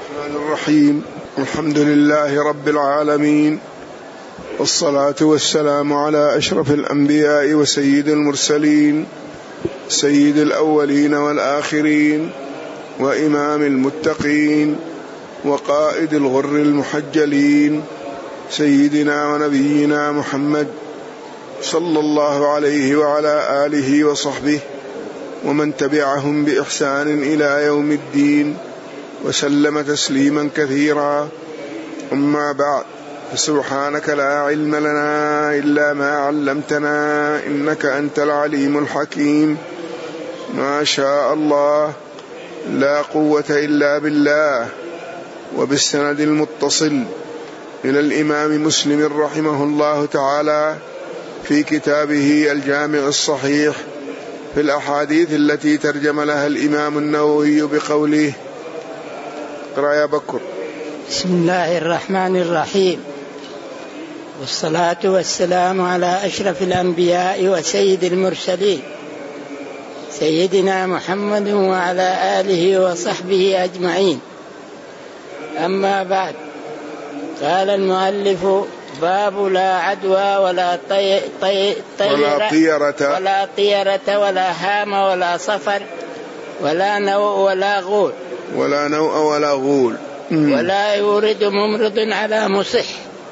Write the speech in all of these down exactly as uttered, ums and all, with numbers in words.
الرحمن الرحيم. الحمد لله رب العالمين، والصلاة والسلام على أشرف الأنبياء وسيد المرسلين، سيد الأولين والآخرين، وإمام المتقين، وقائد الغر المحجلين، سيدنا ونبينا محمد صلى الله عليه وعلى آله وصحبه ومن تبعهم بإحسان إلى يوم الدين، وسلم تسليما كثيرا. أما بعد، فسبحانك لا علم لنا إلا ما علمتنا إنك أنت العليم الحكيم. ما شاء الله، لا قوة إلا بالله. وبالسند المتصل إلى الإمام مسلم رحمه الله تعالى في كتابه الجامع الصحيح في الأحاديث التي ترجم لها الإمام النووي بقوله: اقرأ يا بكر. بسم الله الرحمن الرحيم، والصلاة والسلام على أشرف الأنبياء وسيد المرسلين، سيدنا محمد وعلى آله وصحبه أجمعين. أما بعد، قال المؤلف: باب لا عدوى ولا طي طي طيرة ولا طيرة ولا طيرة ولا هام ولا صفر ولا نوء ولا غول ولا نوء ولا غول ولا يورد ممرض على مصح.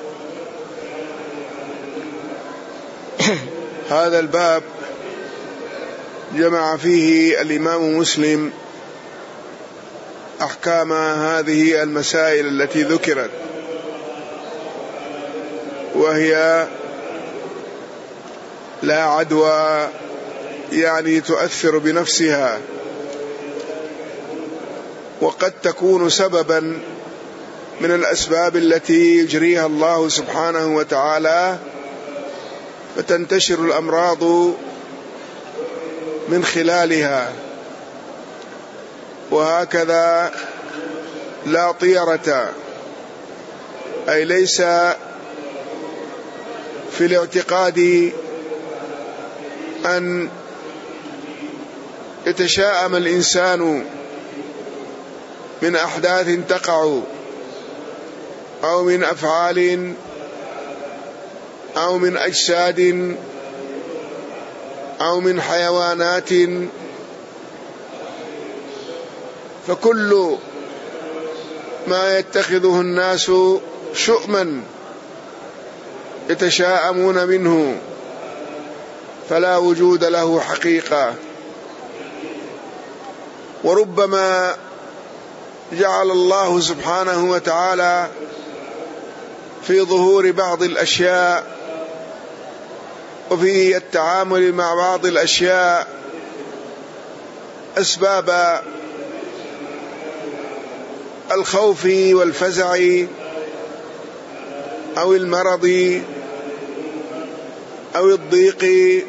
هذا الباب جمع فيه الإمام مسلم أحكام هذه المسائل التي ذكرت، وهي لا عدوى يعني تؤثر بنفسها، وقد تكون سببا من الأسباب التي يجريها الله سبحانه وتعالى، فتنتشر الأمراض من خلالها. وهكذا لا طيرة، أي ليس في الاعتقاد أن يتشاءم الإنسان من أحداث تقع أو من أفعال أو من أجساد أو من حيوانات، فكل ما يتخذه الناس شؤما يتشاءمون منه فلا وجود له حقيقة. وربما جعل الله سبحانه وتعالى في ظهور بعض الأشياء وفي التعامل مع بعض الأشياء أسباب الخوف والفزع أو المرض أو الضيق،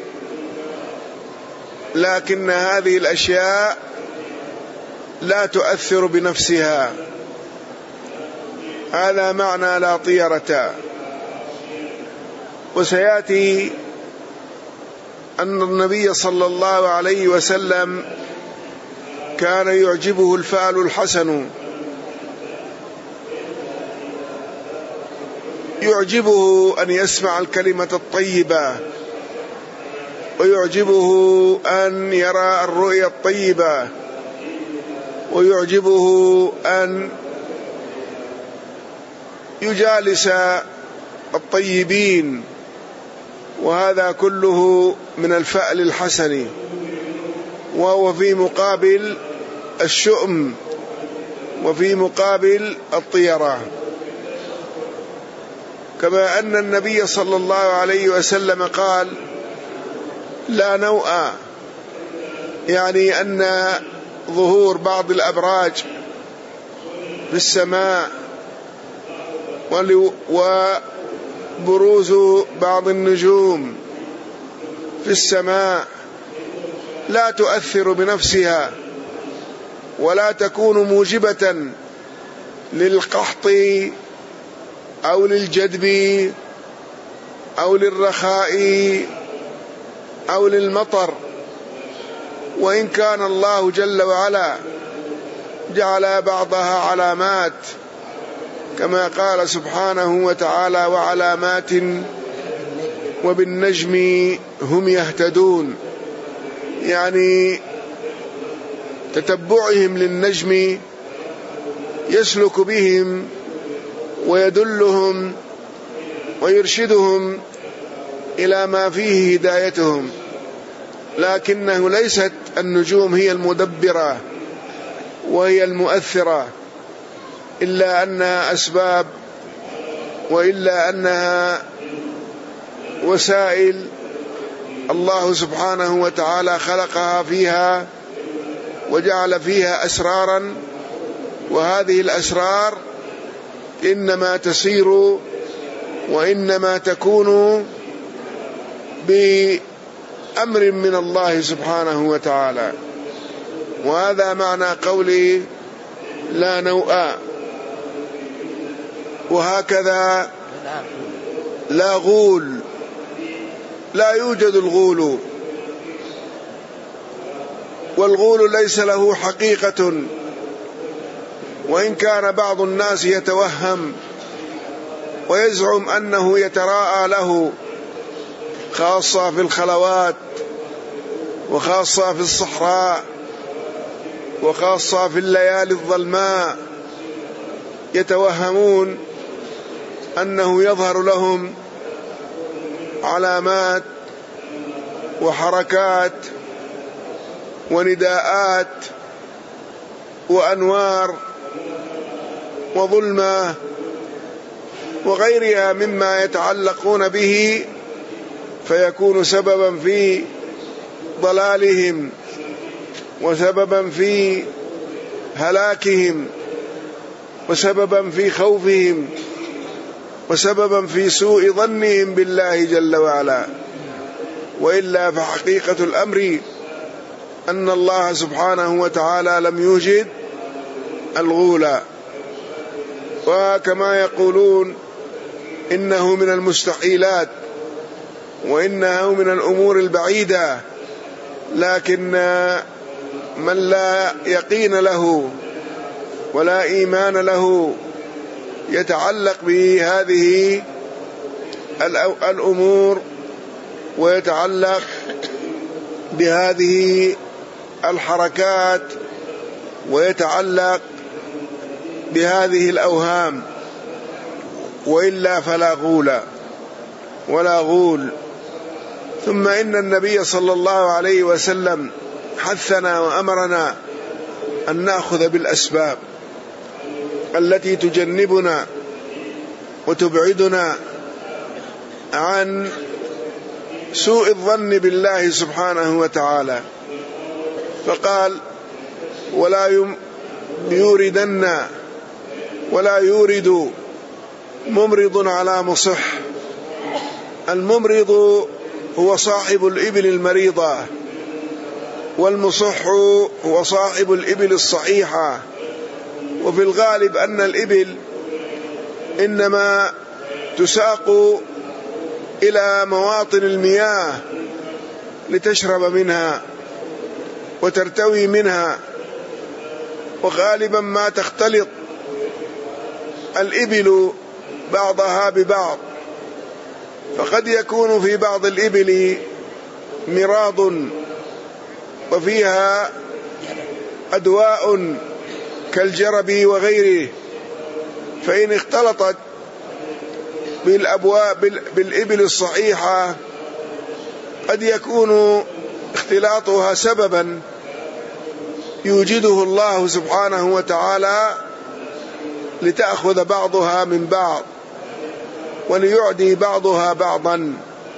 لكن هذه الأشياء لا تؤثر بنفسها. هذا معنى لا طيرة. وسيأتي أن النبي صلى الله عليه وسلم كان يعجبه الفعل الحسن، يعجبه أن يسمع الكلمة الطيبة، ويعجبه أن يرى الرؤيا الطيبة، ويعجبه أن يجالس الطيبين، وهذا كله من الفعل الحسن، وهو في مقابل الشؤم وفي مقابل الطيرة. كما أن النبي صلى الله عليه وسلم قال: لا نوء، يعني أن ظهور بعض الأبراج في السماء وبروز بعض النجوم في السماء لا تؤثر بنفسها ولا تكون موجبة للقحط أو للجدب أو للرخاء أو للمطر، وإن كان الله جل وعلا جعل بعضها علامات، كما قال سبحانه وتعالى: وعلامات وبالنجم هم يهتدون، يعني تتبعهم للنجم يسلك بهم ويدلهم ويرشدهم إلى ما فيه هدايتهم، لكنه ليست النجوم هي المدبرة وهي المؤثرة، إلا أنها أسباب، وإلا أنها وسائل الله سبحانه وتعالى خلقها فيها وجعل فيها أسرارا، وهذه الأسرار إنما تسير وإنما تكون بأمر من الله سبحانه وتعالى. وهذا معنى قوله لا نوء. وهكذا لا غول، لا يوجد الغول، والغول ليس له حقيقة، وإن كان بعض الناس يتوهم ويزعم أنه يتراءى له، خاصة في الخلوات، وخاصة في الصحراء، وخاصة في الليالي الظلماء، يتوهمون أنه يظهر لهم علامات وحركات ونداءات وأنوار وظلمة وغيرها مما يتعلقون به، فيكون سببا في ضلالهم وسببا في هلاكهم وسببا في خوفهم وسببا في سوء ظنهم بالله جل وعلا. وإلا فحقيقة الأمر أن الله سبحانه وتعالى لم يوجد الغول، وكما يقولون إنه من المستحيلات وإنه من الأمور البعيدة، لكن من لا يقين له ولا إيمان له يتعلق بهذه الأمور ويتعلق بهذه الحركات ويتعلق بهذه الأوهام، وإلا فلا غول ولا غول. ثم إن النبي صلى الله عليه وسلم حثنا وأمرنا أن نأخذ بالأسباب التي تجنبنا وتبعدنا عن سوء الظن بالله سبحانه وتعالى، فقال: ولا يوردن ولا يورد ممرض على مصح. الممرض هو صاحب الإبل المريضة، والمصح هو صاحب الإبل الصحيحة. وفي الغالب أن الإبل إنما تساق إلى مواطن المياه لتشرب منها وترتوي منها، وغالبا ما تختلط الإبل بعضها ببعض، فقد يكون في بعض الإبل مراض وفيها أدواء كالجرب وغيره، فإن اختلطت بالأبواب بالإبل الصحيحة قد يكون اختلاطها سببا يوجده الله سبحانه وتعالى لتأخذ بعضها من بعض وليعدي بعضها بعضا،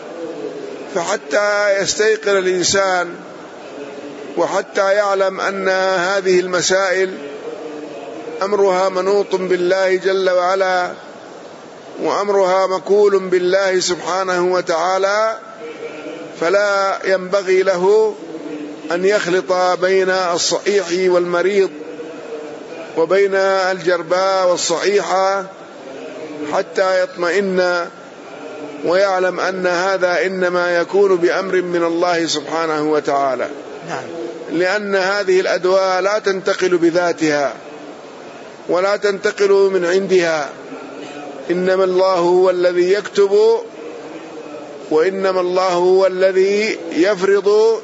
فحتى يستيقن الإنسان وحتى يعلم أن هذه المسائل أمرها منوط بالله جل وعلا وأمرها مكول بالله سبحانه وتعالى، فلا ينبغي له أن يخلط بين الصحيح والمريض وبين الجرباء والصحيحة حتى يطمئن ويعلم أن هذا إنما يكون بأمر من الله سبحانه وتعالى. نعم. لأن هذه الأدواء لا تنتقل بذاتها ولا تنتقل من عندها، إنما الله هو الذي يكتب، وإنما الله هو الذي يفرض،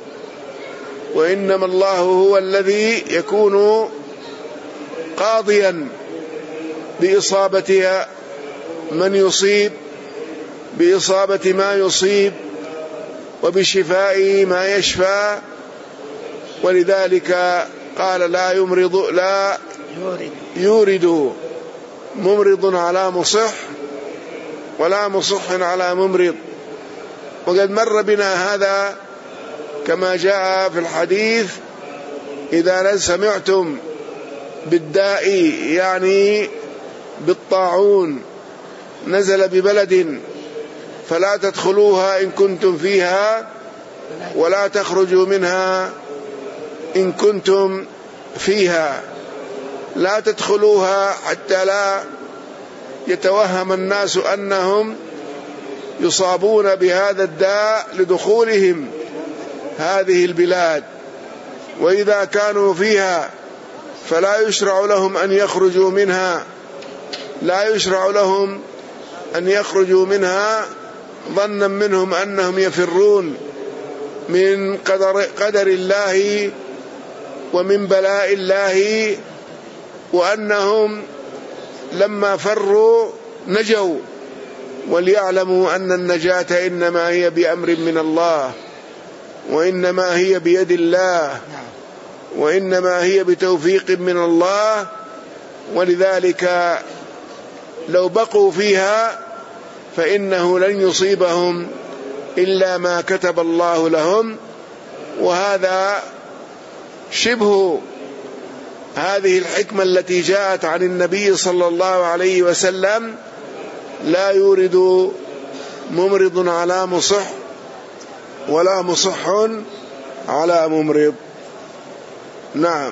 وإنما الله هو الذي يكون قاضيا بإصابتها من يصيب، بإصابة ما يصيب، وبشفاء ما يشفى. ولذلك قال لا يمرض لا يورد ممرض على مصح ولا مصح على ممرض. وقد مر بنا هذا كما جاء في الحديث: إذا سمعتم بالداء يعني بالطاعون نزل ببلد فلا تدخلوها إن كنتم فيها ولا تخرجوا منها إن كنتم فيها. لا تدخلوها حتى لا يتوهم الناس أنهم يصابون بهذا الداء لدخولهم هذه البلاد، وإذا كانوا فيها فلا يشرع لهم أن يخرجوا منها، لا يشرع لهم أن يخرجوا منها ظنا منهم أنهم يفرون من قدر, قدر الله ومن بلاء الله، وأنهم لما فروا نجوا. وليعلموا أن النجاة إنما هي بأمر من الله، وإنما هي بيد الله، وإنما هي بتوفيق من الله. ولذلك لو بقوا فيها فإنه لن يصيبهم إلا ما كتب الله لهم. وهذا شبه هذه الحكمة التي جاءت عن النبي صلى الله عليه وسلم: لا يورد ممرض على مصح ولا مصح على ممرض. نعم.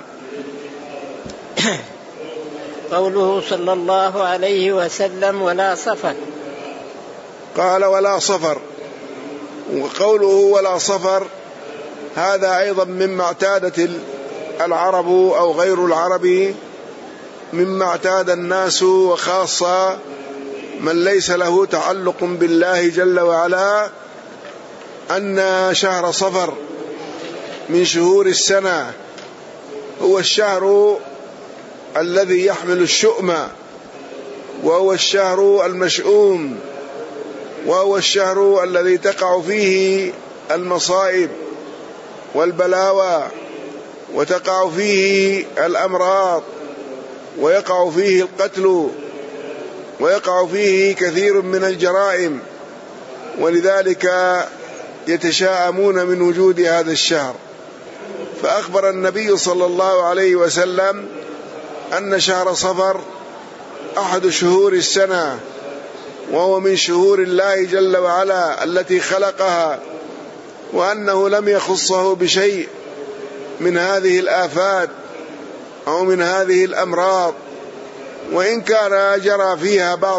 قوله صلى الله عليه وسلم: ولا صفر. قال: ولا صفر. وقوله ولا صفر هذا أيضا مما اعتادت العرب أو غير العرب، مما اعتاد الناس، وخاصة من ليس له تعلق بالله جل وعلا، أن شهر صفر من شهور السنة هو الشهر الذي يحمل الشؤم، وهو الشهر المشؤوم، وهو الشهر الذي تقع فيه المصائب والبلاوى، وتقع فيه الأمراض، ويقع فيه القتل، ويقع فيه كثير من الجرائم. ولذلك يتشاءمون من وجود هذا الشهر. فأخبر النبي صلى الله عليه وسلم أن شهر صفر أحد شهور السنة، وهو من شهور الله جل وعلا التي خلقها، وأنه لم يخصه بشيء من هذه الآفات أو من هذه الأمراض، وإن كان جرى فيها بعض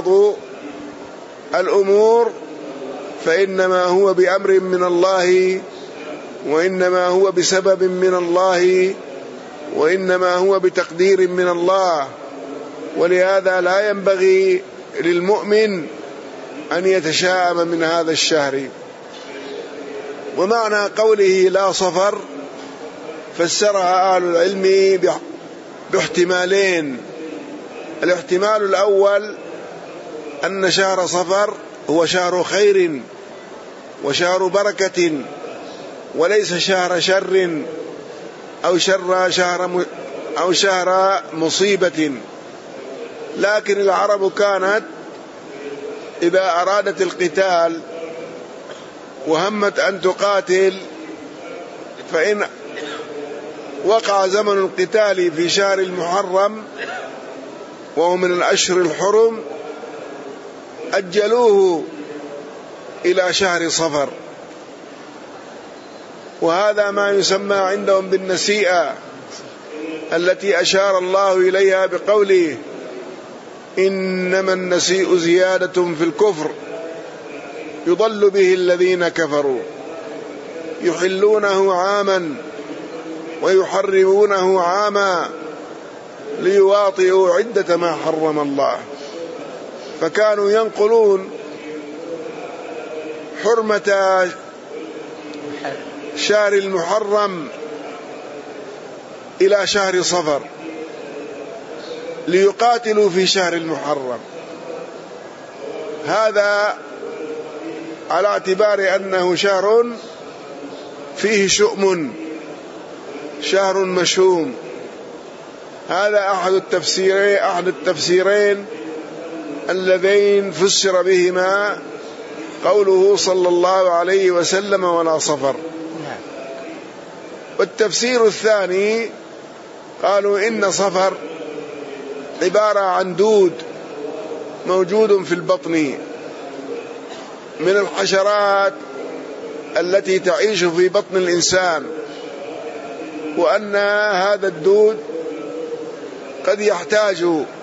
الأمور فإنما هو بأمر من الله، وإنما هو بسبب من الله، وإنما هو بتقدير من الله. ولهذا لا ينبغي للمؤمن أن يتشاءم من هذا الشهر. ومعنى قوله لا صفر فسرها أهل العلم باحتمالين. الاحتمال الأول أن شهر صفر هو شهر خير وشهر بركة، وليس شهر شر أو شر شهر أو شهر مصيبة. لكن العرب كانت إذا أرادت القتال وهمت أن تقاتل، فإن وقع زمن القتال في شهر المحرم وهو من الأشهر الحرم أجلوه إلى شهر صفر، وهذا ما يسمى عندهم بالنسيئة التي أشار الله إليها بقوله: إنما النسيء زيادة في الكفر يضل به الذين كفروا يحلونه عاما ويحرمونه عاما ليواطئوا عدة ما حرم الله. فكانوا ينقلون حرمة شهر المحرم إلى شهر صفر ليقاتلوا في شهر المحرم، هذا على اعتبار أنه شهر فيه شؤم، شهر مشؤوم. هذا أحد التفسيرين أحد التفسيرين اللذين فسر بهما قوله صلى الله عليه وسلم ولا صفر. والتفسير الثاني قالوا إن صفر عبارة عن دود موجود في البطن من الحشرات التي تعيش في بطن الإنسان، وأن هذا الدود قد يحتاج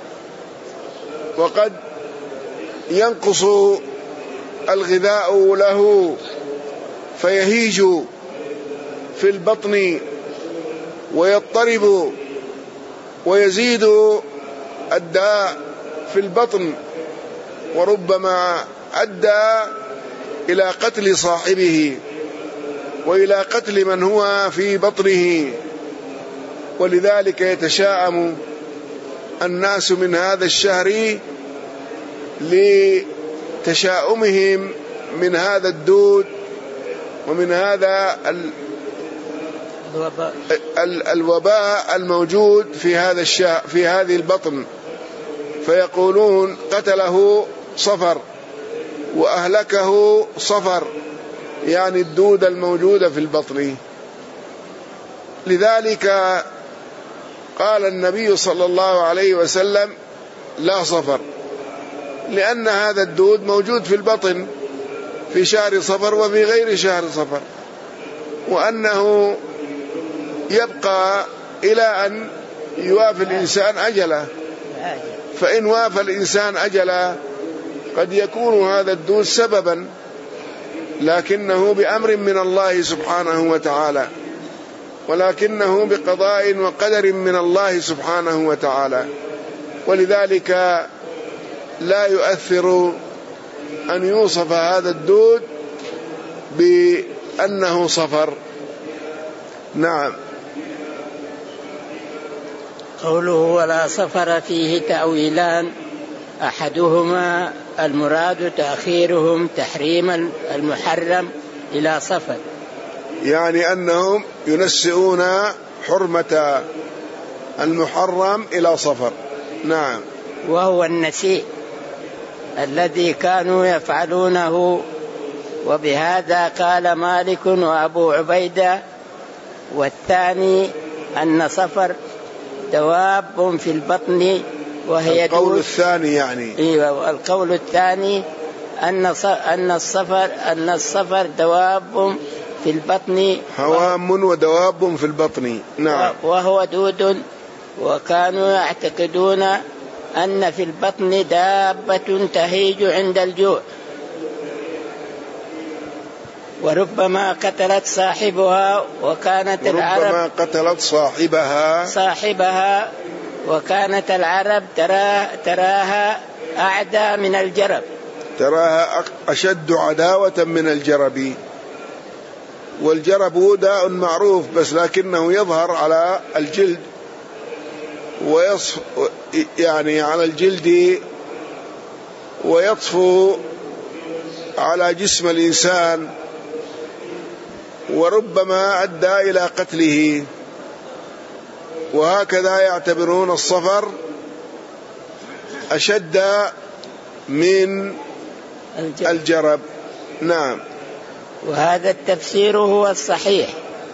وقد ينقص الغذاء له فيهيج في البطن ويضطرب ويزيد الداء في البطن، وربما أدى إلى قتل صاحبه وإلى قتل من هو في بطنه. ولذلك يتشاءم الناس من هذا الشهر لتشاؤمهم من هذا الدود ومن هذا الوباء, الوباء الموجود في هذا الشهر في هذه البطن، فيقولون قتله صفر وأهلكه صفر، يعني الدود الموجودة في البطن. لذلك قال النبي صلى الله عليه وسلم لا صفر، لأن هذا الدود موجود في البطن في شهر صفر وفي غير شهر صفر، وأنه يبقى إلى أن يوافي الإنسان أجله، فإن وافى الإنسان أجله قد يكون هذا الدود سببا، لكنه بأمر من الله سبحانه وتعالى، ولكنه بقضاء وقدر من الله سبحانه وتعالى. ولذلك لا يؤثر أن يوصف هذا الدود بأنه صفر. نعم. قوله ولا صفر فيه تأويلان، أحدهما المراد تأخيرهم تحريم المحرم إلى صفر، يعني أنهم ينسئون حرمة المحرم إلى صفر. نعم. وهو النسيء الذي كانوا يفعلونه، وبهذا قال مالك وأبو عبيدة. والثاني أن صفر دواب في البطن وهي القول دود الثاني يعني إيه القول الثاني أن أن الصفر أن الصفر دواب في البطن، هوام ودواب في البطن. نعم. وهو دود، وكانوا يعتقدون أن في البطن دابة تهيج عند الجوع، وربما قتلت صاحبها وكانت العرب وربما قتلت صاحبها صاحبها وكانت العرب ترى تراها أعدى من الجرب، تراها أشد عداوة من الجرب. والجرب داء معروف، بس لكنه يظهر على الجلد ويصف يعني على الجلد ويطفو على جسم الإنسان، وربما أدى إلى قتله. وهكذا يعتبرون الصفر أشد من الجرب, الجرب. نعم. وهذا التفسير هو الصحيح،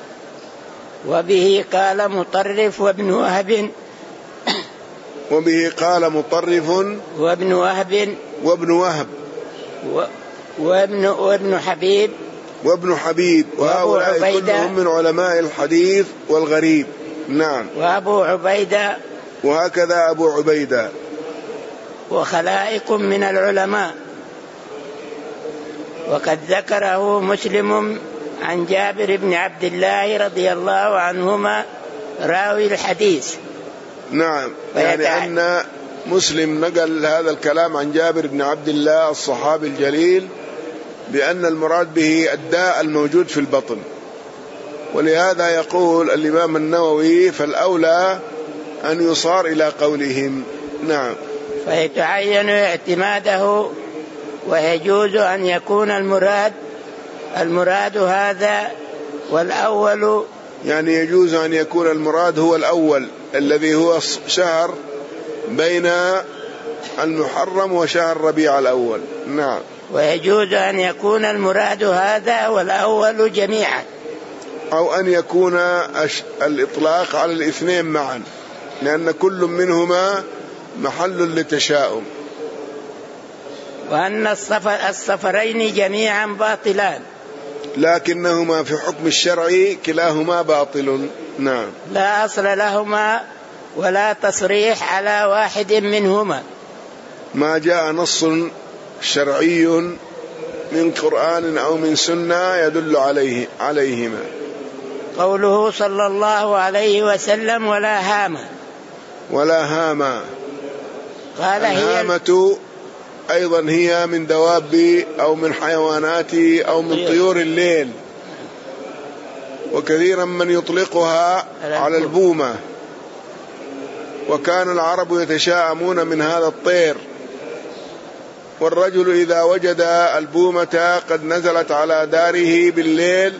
وبه قال مطرف وابن وهب وبه قال مطرف وابن وهب وابن وهب وابن وابن حبيب وابن حبيب وهؤلاء كلهم من علماء الحديث والغريب. نعم. وأبو عبيدة، وهكذا أبو عبيدة، وخلائق من العلماء. وقد ذكره مسلم عن جابر بن عبد الله رضي الله عنهما راوي الحديث. نعم، يعني أن مسلم نقل هذا الكلام عن جابر بن عبد الله الصحابي الجليل بأن المراد به الداء الموجود في البطن، ولهذا يقول الإمام النووي فالأولى أن يصار إلى قولهم. نعم. فيتعين اعتماده، ويجوز أن يكون المراد المراد هذا والأول، يعني يجوز أن يكون المراد هو الأول الذي هو شهر بين المحرم وشهر ربيع الأول. نعم. ويجوز أن يكون المراد هذا والأول جميعا، أو أن يكون الإطلاق على الاثنين معا، لأن كل منهما محل لتشاؤم. وأن السفر السفرين جميعا باطلان، لكنهما في حكم الشرع كلاهما باطل. نعم. لا أصل لهما ولا تصريح على واحد منهما، ما جاء نص شرعي من قرآن أو من سنة يدل عليه عليهما. قوله صلى الله عليه وسلم ولا هامة ولا هامة، قال الهامة أيضا هي من دواب أو من حيوانات أو من طيور الليل، وكثيرا من يطلقها على البومة، وكان العرب يتشاءمون من هذا الطير، والرجل إذا وجد البومة قد نزلت على داره بالليل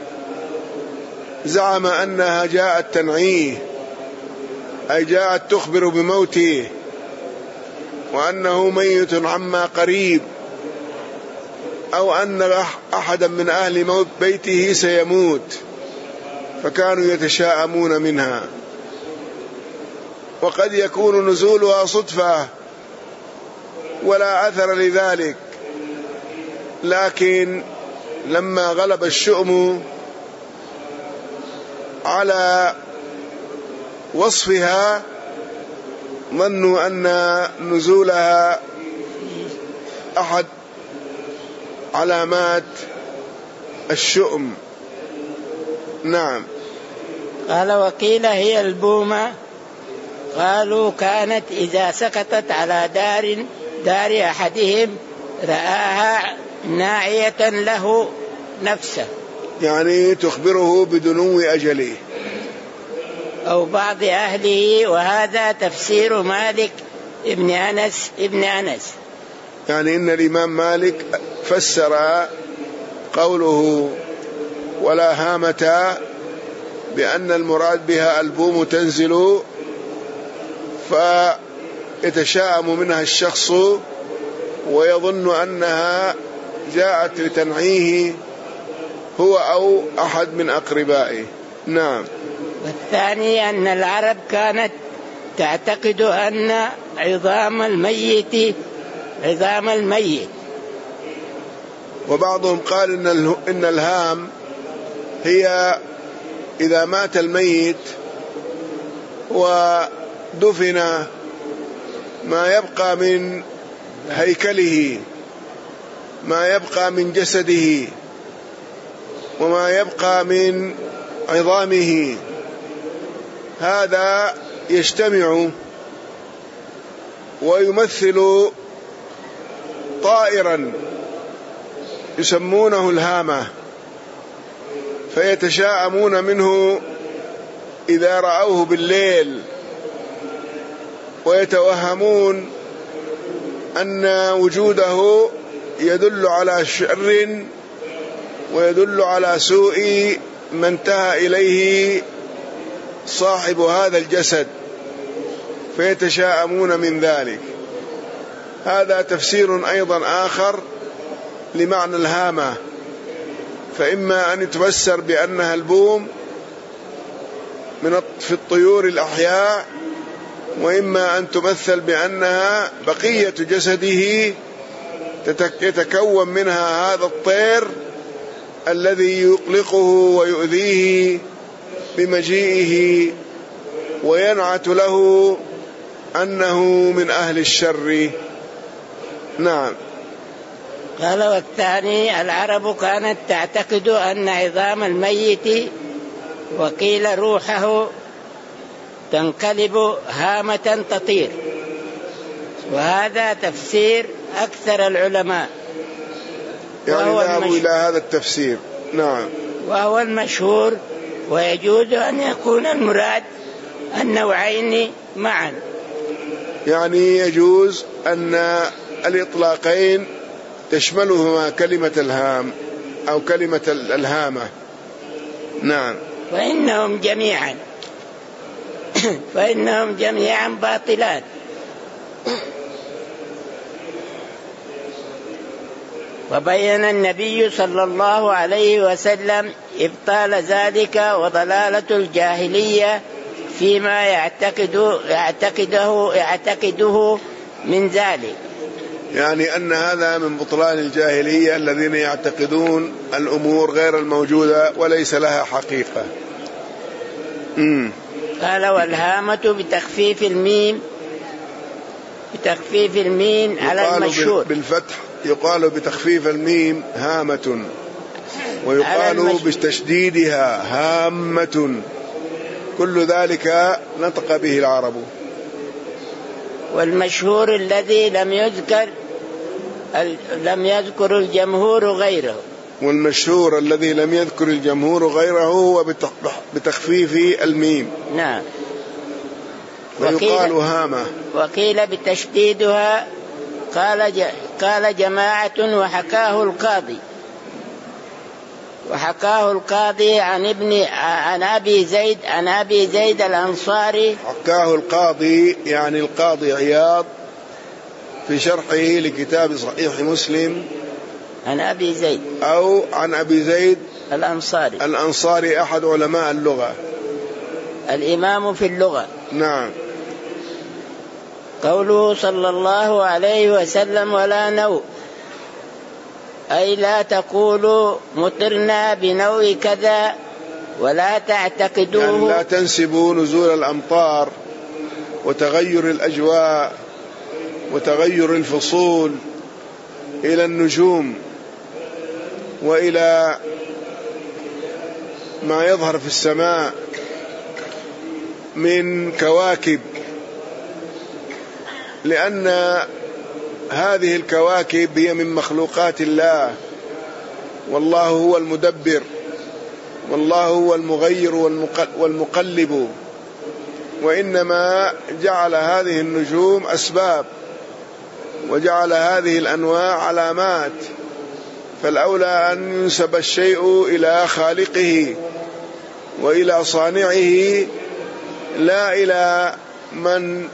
زعم أنها جاءت تنعيه، أي جاءت تخبر بموته وأنه ميت عما قريب، أو أن أحدا من أهل موت بيته سيموت، فكانوا يتشاءمون منها. وقد يكون نزولها صدفة ولا أثر لذلك، لكن لما غلب الشؤم على وصفها ظنوا أن نزولها أحد علامات الشؤم. نعم. قال وقيل هي البومة، قالوا كانت إذا سقطت على دار دار أحدهم رآها ناعية له نفسه، يعني تخبره بدنو أجله أو بعض أهله، وهذا تفسير مالك ابن أنس ابن أنس. يعني إن الإمام مالك فسر قوله ولا هامة بأن المراد بها البوم تنزل فيتشاءم منها الشخص ويظن أنها جاءت لتنعيه هو أو أحد من أقربائه. نعم. والثاني أن العرب كانت تعتقد أن عظام الميت عظام الميت وبعضهم قال إن إن الهام هي إذا مات الميت ودفن ما يبقى من هيكله، ما يبقى من جسده، وما يبقى من عظامه، هذا يجتمع ويمثل طائرا يسمونه الهامة، فيتشاءمون منه إذا رأوه بالليل، ويتوهمون أن وجوده يدل على شر ويدل على سوء ما انتهى إليه صاحب هذا الجسد، فيتشاءمون من ذلك. هذا تفسير أيضا آخر لمعنى الهامة، فإما أن يتفسر بأنها البوم من في الطيور الأحياء، وإما أن تمثل بأنها بقية جسده يتكون منها هذا الطير الذي يقلقه ويؤذيه بمجيئه وينعت له أنه من أهل الشر. نعم. قال والثاني العرب كانت تعتقد أن عظام الميت وقيل روحه تنقلب هامة تطير، وهذا تفسير أكثر العلماء، يعني ذهبوا إلى هذا التفسير. نعم. وهو المشهور، ويجوز أن يكون المراد النوعين معا، يعني يجوز أن الإطلاقين تشملهما كلمة الهام أو كلمة الهامة. نعم. فإنهم جميعا فإنهم جميعا باطلان، وبين النبي صلى الله عليه وسلم إبطال ذلك وضلالة الجاهلية فيما يعتقد يعتقده يعتقده من ذلك، يعني أن هذا من بطلان الجاهلية الذين يعتقدون الأمور غير الموجودة وليس لها حقيقة. مم. قال والهامة بتخفيف الميم بتخفيف الميم على المشهور بالفتح، يقال بتخفيف الميم هامة، ويقال بتشديدها هامة، كل ذلك نطق به العرب. والمشهور الذي لم يذكر لم يذكر الجمهور غيره والمشهور الذي لم يذكر الجمهور غيره هو بتخفيف الميم. نعم. ويقال هامة. وقيل بتشديدها. قال قال جماعة وحكاه القاضي وحكاه القاضي عن ابن عن أبي زيد عن أبي زيد الأنصاري. حكاه القاضي يعني القاضي عياض في شرحه لكتاب صحيح مسلم عن أبي زيد أو عن أبي زيد الأنصاري الأنصاري أحد علماء اللغة، الإمام في اللغة. نعم. قوله صلى الله عليه وسلم ولا نوء، أي لا تقولوا مطرنا بنوء كذا ولا تعتقدوه، يعني لا تنسبوا نزول الأمطار وتغير الأجواء وتغير الفصول إلى النجوم وإلى ما يظهر في السماء من كواكب، لأن هذه الكواكب هي من مخلوقات الله، والله هو المدبر، والله هو المغير والمقلب، وإنما جعل هذه النجوم أسباب وجعل هذه الأنواع علامات، فالأولى أن ينسب الشيء إلى خالقه وإلى صانعه لا إلى من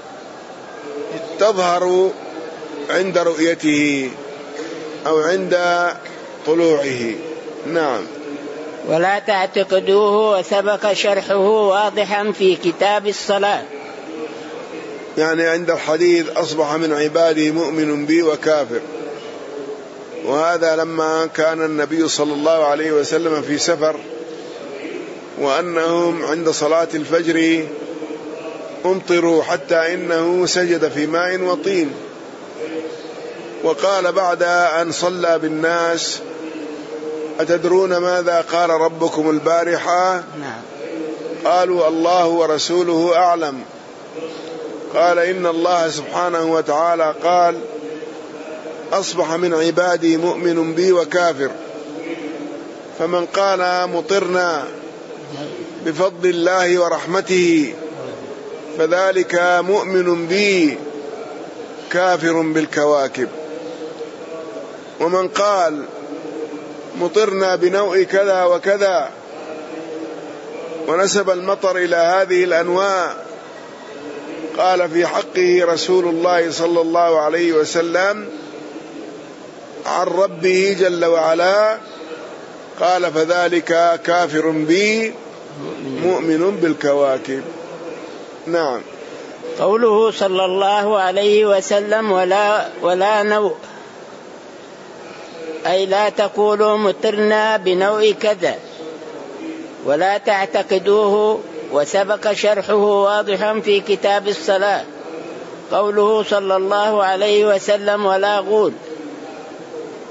تظهر عند رؤيته أو عند طلوعه. نعم. ولا تعتقدوه وسبق شرحه واضحا في كتاب الصلاة، يعني عند الحديث أصبح من عبادي مؤمن بي وكافر، وهذا لما كان النبي صلى الله عليه وسلم في سفر وأنهم عند صلاة الفجر امطروا حتى إنه سجد في ماء وطين، وقال بعد أن صلى بالناس أتدرون ماذا قال ربكم البارحة؟ قالوا الله ورسوله أعلم. قال إن الله سبحانه وتعالى قال أصبح من عبادي مؤمن بي وكافر، فمن قال مطرنا بفضل الله ورحمته فذلك مؤمن بي كافر بالكواكب، ومن قال مطرنا بنوء كذا وكذا ونسب المطر إلى هذه الأنواع قال في حقه رسول الله صلى الله عليه وسلم عن ربه جل وعلا قال فذلك كافر بي مؤمن بالكواكب. نعم. قوله صلى الله عليه وسلم ولا, ولا نوء، أي لا تقولوا مطرنا بنوء كذا ولا تعتقدوه، وسبق شرحه واضحا في كتاب الصلاة. قوله صلى الله عليه وسلم ولا غول،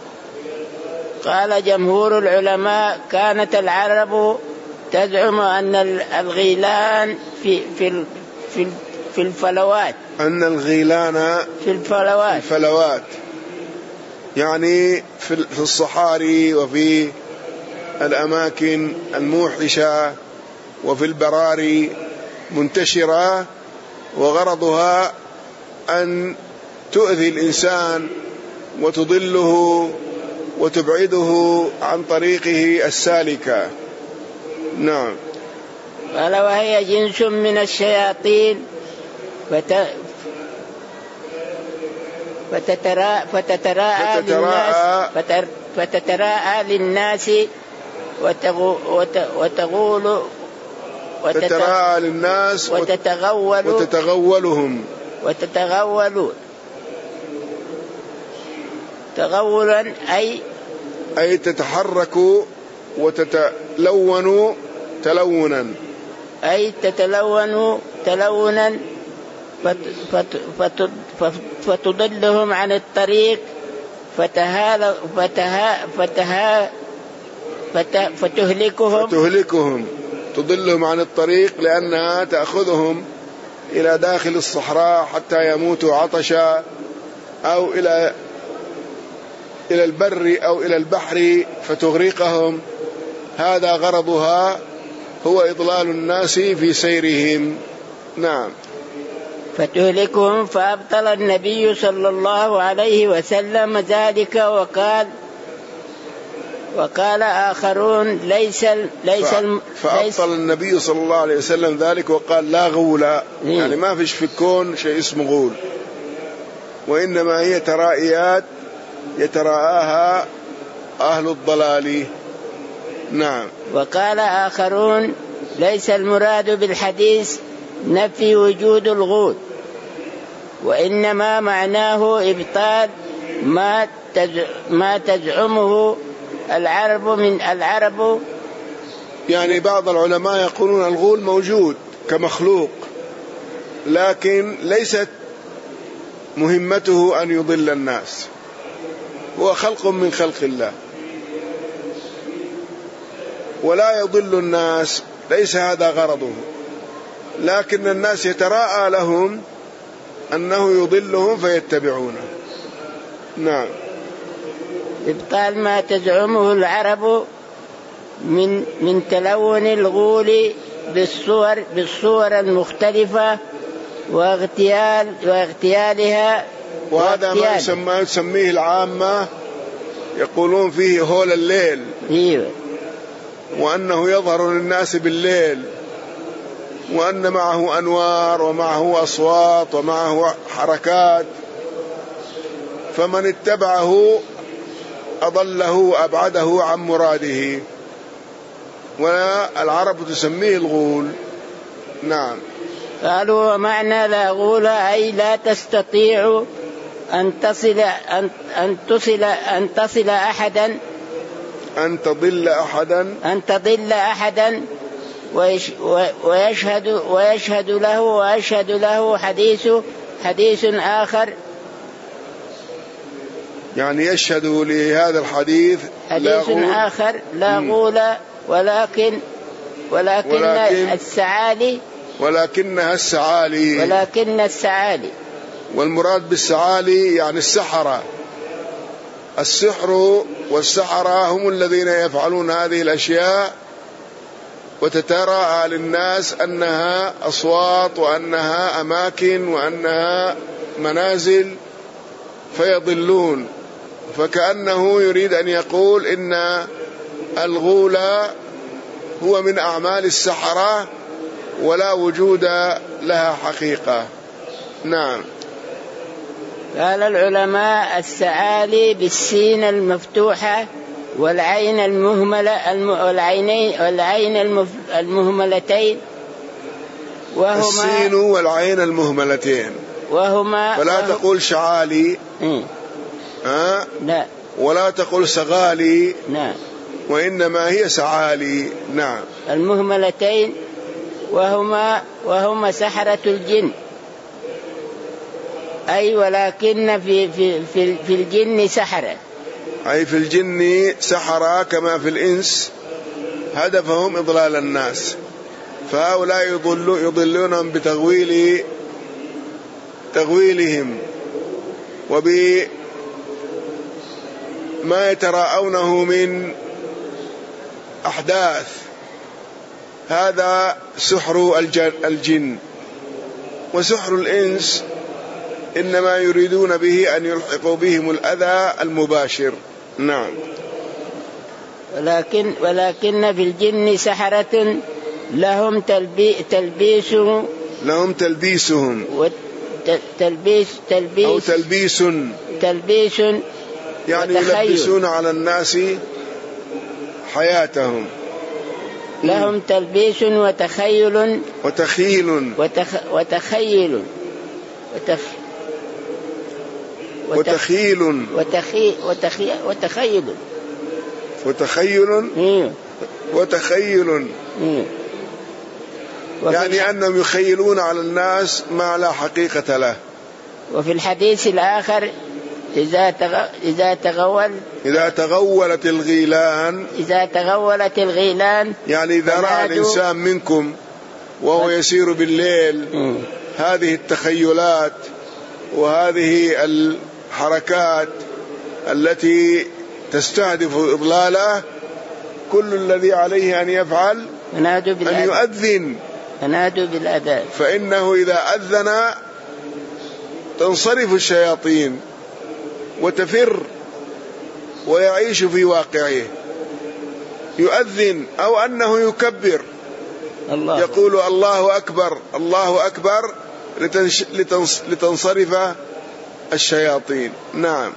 قال جمهور العلماء كانت العرب تزعم أن الغيلان في في في في الفلوات أن الغيلان في الفلوات الفلوات يعني في الصحاري وفي الأماكن الموحشة وفي البراري منتشرة، وغرضها أن تؤذي الإنسان وتضله وتبعده عن طريقه السالكة. نعم. قال وهي جنس من الشياطين فت... فتتراءى فتتراءى للناس فتر... فتتراءى للناس وتغو... وت... وتغول وتت... تتراءى للناس وتتغول وتتغولهم وتتغول تغولا أي أي تتحرك وتتلون تلونا أي تتلون تلونا فت فت فت فتضلهم عن الطريق فتها فتها فتها فت فتهلكهم فتهلكهم تضلهم عن الطريق لأنها تأخذهم إلى داخل الصحراء حتى يموتوا عطشا، أو إلى إلى البر أو إلى البحر فتغرقهم. هذا غرضها، هو إضلال الناس في سيرهم. نعم. فتهلكهم. فأبطل النبي صلى الله عليه وسلم ذلك وقال وقال آخرون ليس ليس فأبطل النبي صلى الله عليه وسلم ذلك وقال لا غول، يعني ما فيش في الكون شيء اسمه غول، وإنما هي ترائيات يتراءاها أهل الضلال. نعم. وقال آخرون ليس المراد بالحديث نفي وجود الغول، وإنما معناه إبطال ما ما تزعمه العرب من العرب. يعني بعض العلماء يقولون الغول موجود كمخلوق، لكن ليست مهمته أن يضل الناس، هو خلق من خلق الله ولا يضل الناس، ليس هذا غرضه، لكن الناس يتراءى لهم أنه يضلهم فيتبعونه. نعم. إبطال ما تزعمه العرب من من تلون الغول بالصور بالصور المختلفة واغتيال واغتيالها، وهذا ما يسمى يسميه العامة يقولون فيه هول الليل. إيوه. وأنه يظهر للناس بالليل، وأن معه أنوار ومعه أصوات ومعه حركات، فمن اتبعه أضله وأبعده عن مراده، والعرب تسميه الغول. نعم. قالوا ومعنى لا غول أي لا تستطيع أن تصل أن أن تصل أن تصل أحدا أن تضل أحدا أن تضل أحدا ويشهد ويشهد له ويشهد له حديث حديث آخر، يعني يشهد لهذا الحديث حديث لا آخر لا غول، ولكن ولكن, ولكن السعالي ولكنها السعالي ولكن السعالي والمراد بالسعالي يعني السحرة. السحر والسحرة هم الذين يفعلون هذه الأشياء، وتتراءى للناس أنها أصوات وأنها أماكن وأنها منازل فيضلون، فكأنه يريد أن يقول إن الغول هو من أعمال السحرة ولا وجود لها حقيقة. نعم. قال العلماء السعالي بالسين المفتوحة والعين المهملة والعينين والعين المهملتين، وهما السين والعين المهملتين، وهما ولا وهما تقول شعالي م. ها لا، ولا تقول سغالي، نعم، وإنما هي سعالي. نعم. المهملتين وهما وهما سحرة الجن، أي ولكن في في في, في الجن سحرة، أي في الجن سحرة كما في الإنس، هدفهم إضلال الناس، فهؤلاء يضل يضلونهم بتغويل تغويلهم وبما يتراءونه من أحداث. هذا سحر الجن. وسحر الإنس إنما يريدون به أن يلحقوا بهم الأذى المباشر. نعم. ولكن ولكن في الجن سحرة لهم تلبي تلبيس لهم تلبيسهم تلبيس تلبيس أو تلبيس تلبيس يعني وتخيل. يلبسون على الناس حياتهم. لهم تلبيس وتخيل وتخيل وتخ وتخيل وتخ وتخيل وتخي وتخي وتخيل وتخيل إيه. وتخيل إيه. يعني أنهم يخيلون على الناس ما لا حقيقة له. وفي الحديث الآخر إذا تغ... إذا تغول إذا تغولت الغيلان إذا تغولت الغيلان يعني إذا رأى الإنسان منكم وهو يسير بالليل م. هذه التخيلات وهذه الحركات التي تستهدف إضلاله، كل الذي عليه أن يفعل أن يؤذن فنادوا بالأذان، فإنه إذا أذن تنصرف الشياطين وتفر ويعيش في واقعه. يؤذن أو أنه يكبر الله يقول الله أكبر الله أكبر لتنصرف الشياطين. نعم.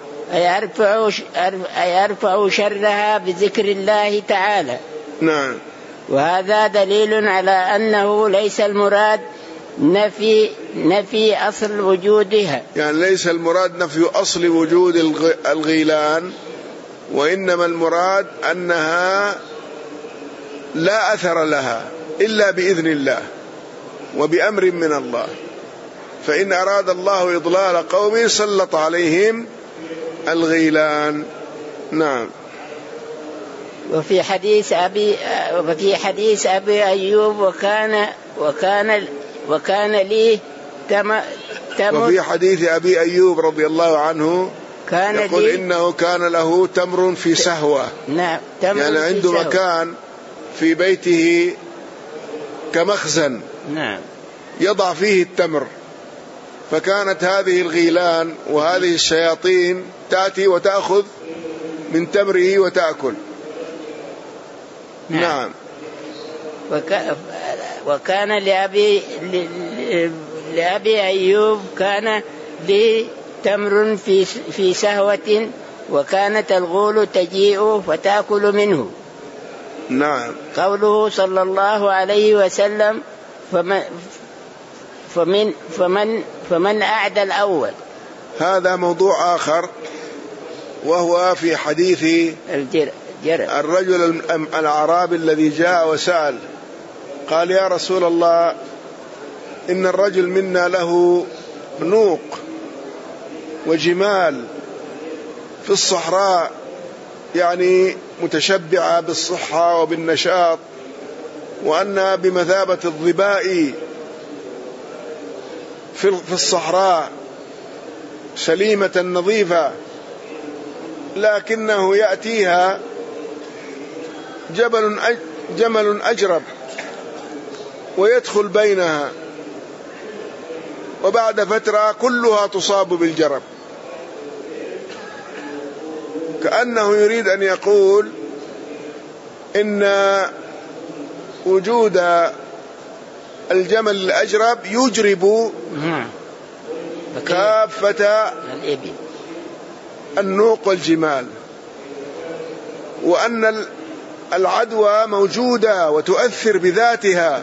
أيرفع شرها بذكر الله تعالى. نعم. وهذا دليل على أنه ليس المراد نفي نفي أصل وجودها، يعني ليس المراد نفي أصل وجود الغيلان، وإنما المراد أنها لا أثر لها إلا بإذن الله وبأمر من الله. فإن أراد الله إضلال قوم سلط عليهم الغيلان. نعم. وفي حديث أبي وفي حديث أبي أيوب وكان وكان وكان لي تم تمر. وفي حديث أبي أيوب رضي الله عنه كان يقول إنه كان له تمر في سهوة. نعم. تمر يعني عنده في مكان في بيته كمخزن. نعم. يضع فيه التمر، فكانت هذه الغيلان وهذه الشياطين تأتي وتأخذ من تمره وتأكل. نعم. نعم. وك... وكان لأبي لأبي أيوب كان لي تمر في في سهوة، وكانت الغول تجيء فتأكل منه. نعم. قوله صلى الله عليه وسلم فمن فمن فمن فمن أعدى الأول، هذا موضوع آخر، وهو في حديث الجر... جر... الرجل الأعرابي الذي جاء وسأل قال يا رسول الله إن الرجل منا له نوق وجمال في الصحراء، يعني متشبعة بالصحة وبالنشاط، وأنها بمثابة الظباء في الصحراء سليمة نظيفة، لكنه يأتيها جبل جمل أجرب ويدخل بينها، وبعد فترة كلها تصاب بالجرب، كأنه يريد أن يقول إن وجود الجمل الأجرب يجرب كافة النوق والجمال، وأن العدوى موجودة وتؤثر بذاتها.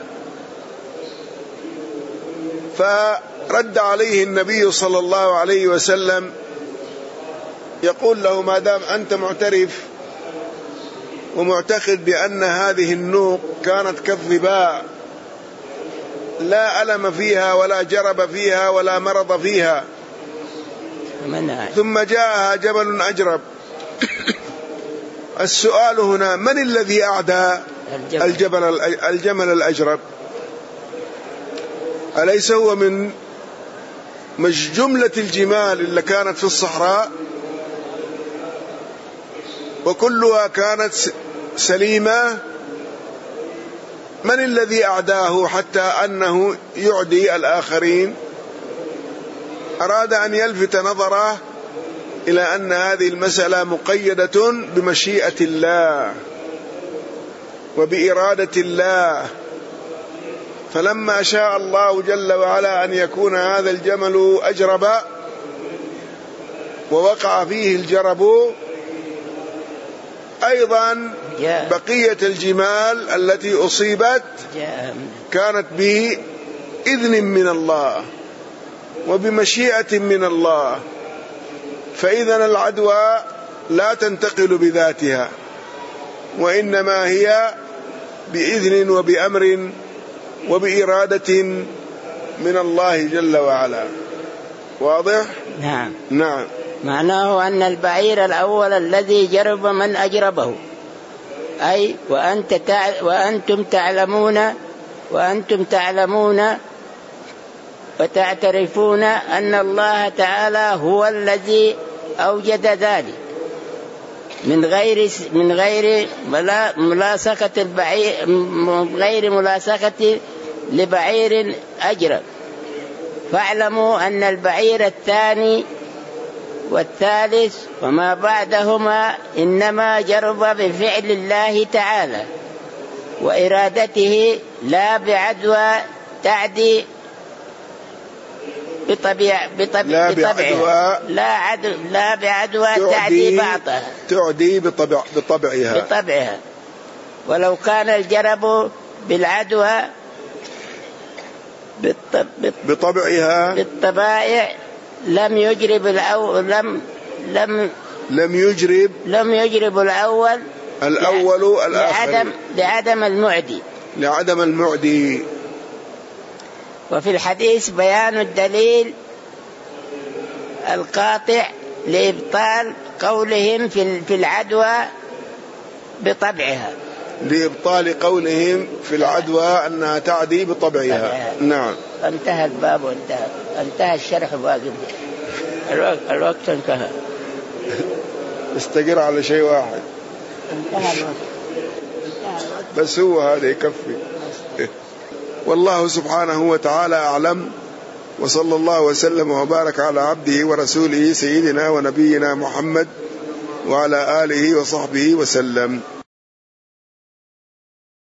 فرد عليه النبي صلى الله عليه وسلم يقول له ما دام أنت معترف ومعتقد بأن هذه النوق كانت كالظباء لا ألم فيها ولا جرب فيها ولا مرض فيها، ثم جاءها جبل أجرب السؤال هنا: من الذي أعدى الجبل الجمل الأجرب؟ أليس هو من مش جملة الجمال اللي كانت في الصحراء وكلها كانت سليمة؟ من الذي أعداه حتى أنه يعدي الآخرين؟ أراد أن يلفت نظره إلى أن هذه المسألة مقيدة بمشيئة الله وبإرادة الله. فلما شاء الله جل وعلا أن يكون هذا الجمل أجرب ووقع فيه الجرب، أيضا بقية الجمال التي أصيبت كانت بإذن من الله وبمشيئة من الله. فإذا العدوى لا تنتقل بذاتها، وإنما هي بإذن وبأمر وبإرادة من الله جل وعلا. واضح؟ نعم. نعم. معناه أن البعير الأول الذي جرب من أجربه، أي وأنت تع... وأنتم تعلمون وأنتم تعلمون وتعترفون أن الله تعالى هو الذي أوجد ذلك من غير من غير ملاصقة البعير، من غير ملاصقة لبعير أجرب. فاعلموا أن البعير الثاني والثالث وما بعدهما إنما جرب بفعل الله تعالى وإرادته، لا بعدوى تعدي بطبيع بطبيع لا بعدوى لا عدو لا بعدوى تعدي بعضها تعدي بطبع بطبعها بطبعها. ولو كان الجرب بالعدوى بالطب بطبعها بالطبائع لم يجرب الأول لم لم لم يجرب لم يجرب الأول الأول الآخر لعدم لعدم المعدي لعدم المعدي. وفي الحديث بيان الدليل القاطع لإبطال قولهم في في العدوى بطبعها، لإبطال قولهم في العدوى أنها تعدي بطبعها. طبعها. نعم. انتهى الباب وانتهى انتهى الشرح باقي، الوقت, الوقت انتهى. استقر على شيء واحد. انتهى الوقت. انتهى الوقت. بس هو هذا يكفي. والله سبحانه وتعالى أعلم، وصلى الله وسلم وبارك على عبده ورسوله سيدنا ونبينا محمد وعلى آله وصحبه وسلم.